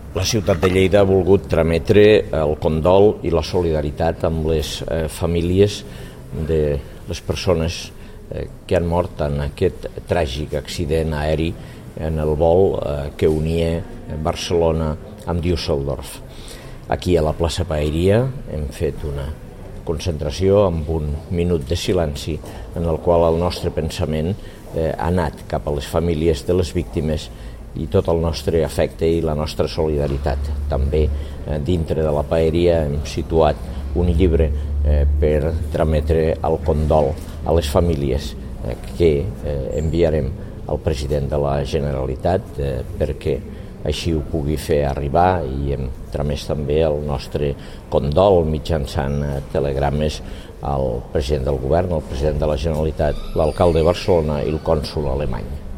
La ciutat de Lleida ha volgut trametre el condol i la solidaritat amb les famílies de les persones que han mort en aquest tràgic accident aeri en el vol que unia Barcelona amb Düsseldorf. Aquí a la plaça Paeria hem fet una concentració amb un minut de silenci en el qual el nostre pensament ha anat cap a les famílies de les víctimes i tot el nostre afecte i la nostra solidaritat. També dintre de la Paeria hem situat un llibre per trametre el condol a les famílies que enviarem al president de la Generalitat perquè així ho pugui fer arribar, i hem tramès també el nostre condol mitjançant telegrames al president del govern, al president de la Generalitat, l'alcalde de Barcelona i el cònsol alemany.